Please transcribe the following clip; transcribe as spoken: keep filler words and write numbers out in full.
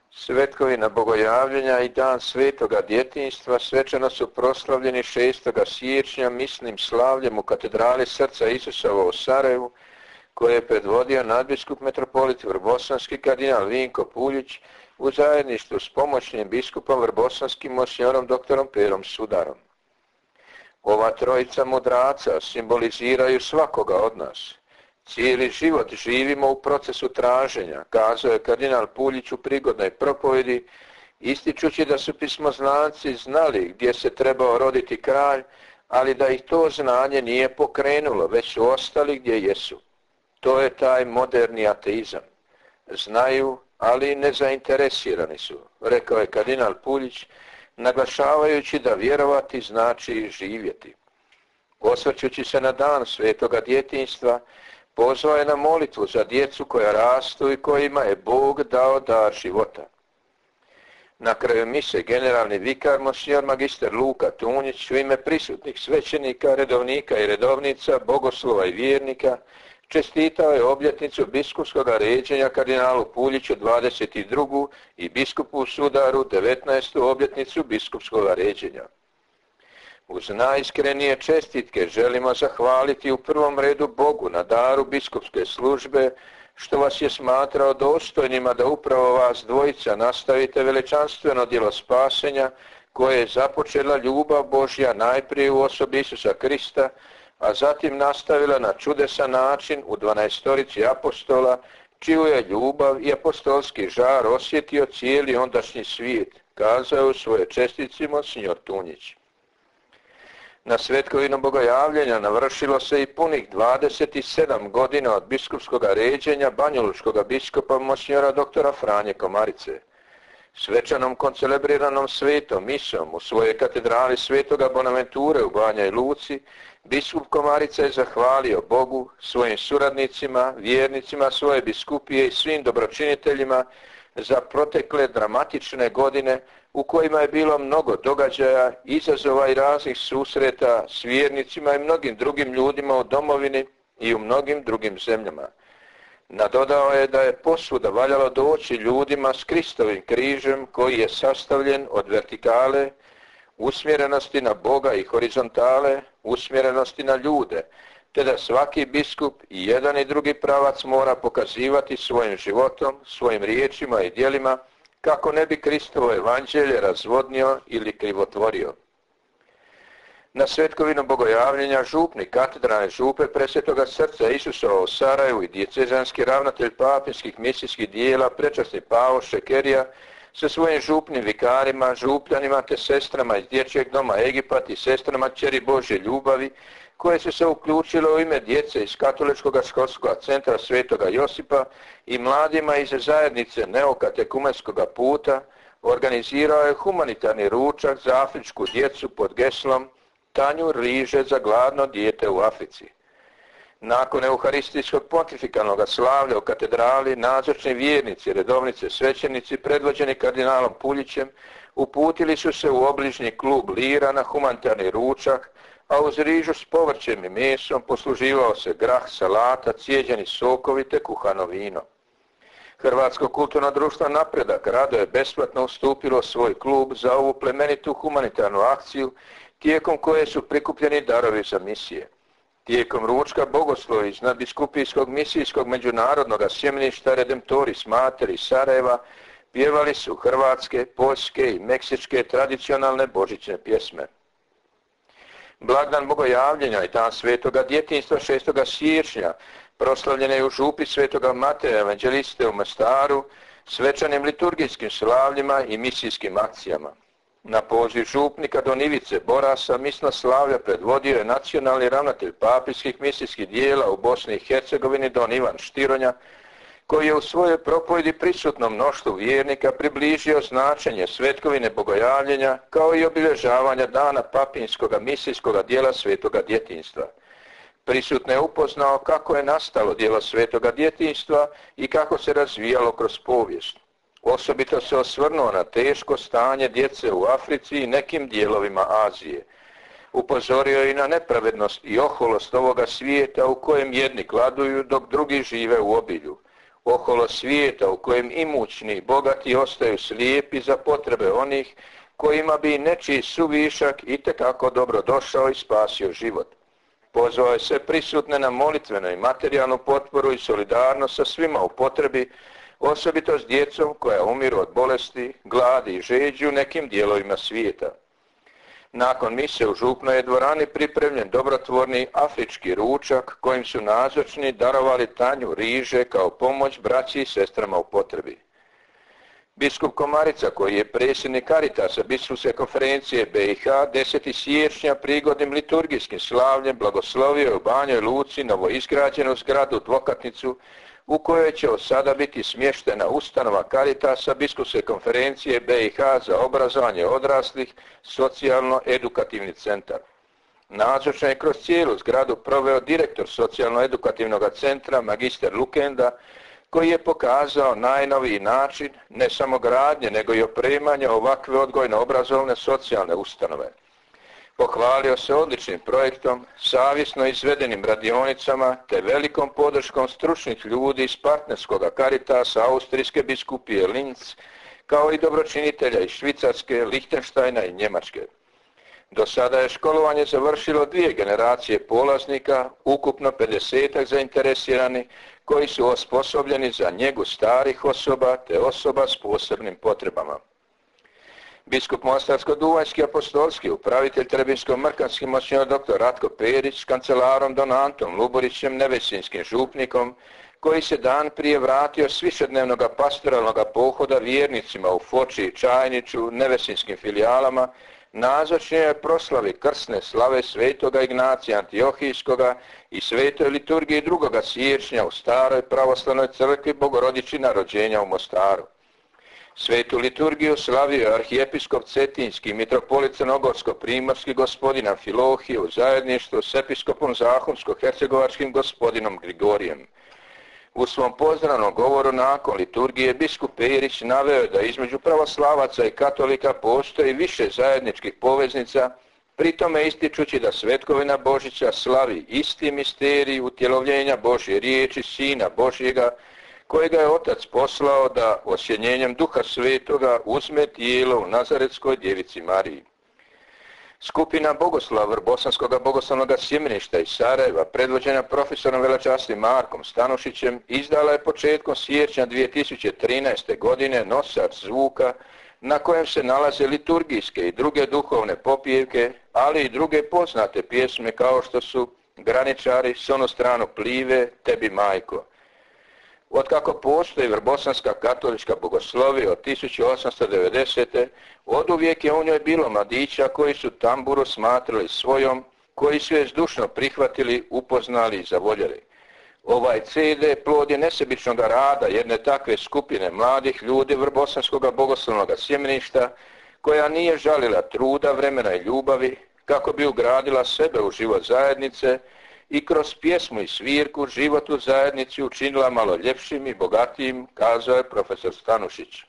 Svetkovina bogojavljenja i dan svetoga djetinjstva svečano su proslavljeni šestoga siječnja misnim slavljem u katedrali Srca Isusova u Sarajevu, koje je predvodio nadbiskup metropolit vrbosanski kardinal Vinko Puljić u zajedništvu s pomoćnim biskupom vrbosanskim monsignorom doktorom Perom Sudarom. Ova trojica mudraca simboliziraju svakoga od nas. Cijeli život živimo u procesu traženja, kazao je kardinal Puljić u prigodnoj propovedi, ističući da su pismoznanci znali gdje se trebao roditi kralj, ali da ih to znanje nije pokrenulo, već su ostali gdje jesu. To je taj moderni ateizam. Znaju, ali nezainteresirani su, rekao je kardinal Puljić, naglašavajući da vjerovati znači živjeti. Osvrćući se na dan svetoga djetinjstva, pozvao je na molitvu za djecu koja rastu i kojima je Bog dao dar života. Na kraju mise generalni vikar monsinjor magister Luka Tunjić u ime prisutnih svećenika, redovnika i redovnica, bogoslova i vjernika čestitao je obljetnicu biskupskog ređenja kardinalu Puljiću dvadeset drugu i biskupu Sudaru devetnaestu obljetnicu biskupskog ređenja. Uz najiskrenije čestitke želimo zahvaliti u prvom redu Bogu na daru biskupske službe, što vas je smatrao dostojnima da upravo vas dvojica nastavite veličanstveno djelo spasenja koje je započela ljubav Božja najprije u osobi Isusa Krista, a zatim nastavila na čudesan način u dvanaestorici apostola, čiju je ljubav i apostolski žar osjetio cijeli ondašnji svijet, kazao je u svojoj čestitci monsinjor Tunjić. Na svetkovinu bogojavljenja navršilo se i punih dvadeset sedam godina od biskupskog ređenja banjalučkog biskupa monsinjora doktora Franje Komarice. Svečanom koncelebriranom svetom misom u svojoj katedrali svetoga Bonaventure u Banja Luci, biskup Komarica je zahvalio Bogu, svojim suradnicima, vjernicima svoje biskupije i svim dobročiniteljima za protekle dramatične godine u kojima je bilo mnogo događaja, izazova i raznih susreta s vjernicima i mnogim drugim ljudima u domovini i u mnogim drugim zemljama. Nadodao je da je posvuda valjalo doći ljudima s Kristovim križem koji je sastavljen od vertikale, usmjerenosti na Boga i horizontale, usmjerenosti na ljude, te da svaki biskup i jedan i drugi pravac mora pokazivati svojim životom, svojim riječima i djelima kako ne bi Kristovo evanđelje razvodnio ili krivotvorio. Na svetkovinu bogojavljenja župnik katedralne župe Presvetoga Srca Isusova u Sarajevu i dijecezanski ravnatelj papinskih misijskih dijela prečasni Pavo Šekerija sa svojim župnim vikarima, župljanima te sestrama iz dječjeg doma Egipat i sestrama Kćeri Božje ljubavi koje su se uključile u ime djece iz Katoličkog školskog centra Svetoga Josipa i mladima iz zajednice Neokatekumenskog puta, organizirao je humanitarni ručak za afričku djecu pod geslom Tanjur riže za gladno dijete u Africi. Nakon euharistijskog pontifikalnog slavlja u katedrali, nazočni vjernici, redovnice, svećenici, predvođeni kardinalom Puljićem, uputili su se u obližnji klub Lira na humanitarni ručak, a uz rižu s povrćem i mesom posluživao se grah, salata, cijeđeni sokovi te kuhano vino. Hrvatsko kulturno društvo Napredak rado je besplatno ustupilo svoj klub za ovu plemenitu humanitarnu akciju, tijekom koje su prikupljeni darovi za misije. Tijekom ručka bogoslovi iz nadbiskupijskog misijskog međunarodnog sjemeništa Redemptoris Mater iz Sarajeva pjevali su hrvatske, poljske i meksičke tradicionalne božićne pjesme. Blagdan bogojavljenja i dan svetoga djetinjstva šestoga siječnja proslavljene je u župi svetoga Mateja evanđeliste u Mostaru svečanim liturgijskim slavljima i misijskim akcijama. Na poziv župnika Don Ivice Borasa misno slavlja predvodio je nacionalni ravnatelj papijskih misijskih dijela u Bosni i Hercegovini Don Ivan Štironja, koji je u svojoj propovjedi prisutnom mnoštvu vjernika približio značenje svetkovine bogojavljenja kao i obilježavanja dana papinskog misijskog dijela svetoga djetinjstva. Prisutne je upoznao kako je nastalo djelo svetoga djetinjstva i kako se razvijalo kroz povijest. Osobito se osvrnuo na teško stanje djece u Africi i nekim dijelovima Azije. Upozorio je i na nepravednost i oholost ovoga svijeta u kojem jedni gladuju dok drugi žive u obilju. oholo svijeta u kojem imućni i bogati ostaju slijepi za potrebe onih kojima bi nečiji suvišak itekako dobro došao i spasio život. Pozvao je sve prisutne na molitvenu i materijalnu potporu i solidarnost sa svima u potrebi, osobito s djecom koja umiru od bolesti, gladi i žeđi u nekim dijelovima svijeta. Nakon mise u župnoj dvorani pripremljen dobrotvorni afrički ručak kojim su nazočni darovali tanju riže kao pomoć braći i sestrama u potrebi. Biskup Komarica, koji je predsjednik Caritasa biskupske konferencije B i H, desetog siječnja prigodnim liturgijskim slavljem blagoslovio je u Banjoj Luci novoizgrađenu zgradu dvokatnicu u kojoj će od sada biti smještena ustanova Caritasa biskupske konferencije B i H za obrazovanje odraslih, socijalno-edukativni centar. Nazočan je kroz cijelu zgradu proveo direktor socijalno-edukativnog centra magister Lukenda, koji je pokazao najnoviji način ne samo gradnje, nego i opremanja ovakve odgojno-obrazovne socijalne ustanove. Pohvalio se odličnim projektom, savjesno izvedenim radionicama te velikom podrškom stručnih ljudi iz partnerskog Caritasa Austrijske biskupije Linz, kao i dobročinitelja iz Švicarske, Lihtenštajna i Njemačke. Do sada je školovanje završilo dvije generacije polaznika, ukupno pedesetak zainteresirani, koji su osposobljeni za njegu starih osoba te osoba s posebnim potrebama. Biskup Mostarsko-Duvanjski apostolski upravitelj Trebinsko-Mrkanski monsignor doktor Ratko Perić s kancelarom don Antom Luburićem, nevesinskim župnikom, koji se dan prije vratio s višednevnog pastoralnog pohoda vjernicima u Foči i Čajniću, nevesinskim filijalama, nazočnije je proslavi krsne slave svetoga Ignacija Antiohijskoga i svetoj liturgiji drugoga siječnja u staroj pravoslavnoj crkvi Bogorodičina rođenja u Mostaru. Svetu liturgiju slavio je arhijepiskop Cetinski, mitropolit Crnogorsko-primorski gospodin Amfilohije u zajedništvu s episkopom Zahumsko-hercegovačkim gospodinom Grigorijem. U svom pozdravnom govoru nakon liturgije biskup Perić naveo da između pravoslavaca i katolika postoji više zajedničkih poveznica, pri tome ističući da svetkovina Božića slavi isti misterij utjelovljenja Božje riječi Sina Božjega, kojega je Otac poslao da osjenjenjem Duha Svetoga uzme tijelo u Nazaretskoj djevici Mariji. Skupina Bogoslava Bosanskog bogoslovnog sjemeništa iz Sarajeva, predvođena profesorom velečasnim Markom Stanušićem, izdala je početkom siječnja dvije tisuće trinaeste. godine nosač zvuka na kojem se nalaze liturgijske i druge duhovne popijevke, ali i druge poznate pjesme kao što su Graničari, S onu stranu plive, Tebi majko. Otkako postoji Vrbosanska katolička bogoslovija od tisuću osamsto devedesete. oduvijek je u njoj bilo mladića koji su tamburu smatrali svojom, koji su je zdušno prihvatili, upoznali i zavoljeli. Ovaj ce de plod je nesebičnog rada jedne takve skupine mladih ljudi Vrbosanskog bogoslovnog sjemeništa, koja nije žalila truda, vremena i ljubavi, kako bi ugradila sebe u život zajednice i kroz pjesmu i svirku život u zajednici učinila malo ljepšim i bogatijim, kazao je profesor Stanušić.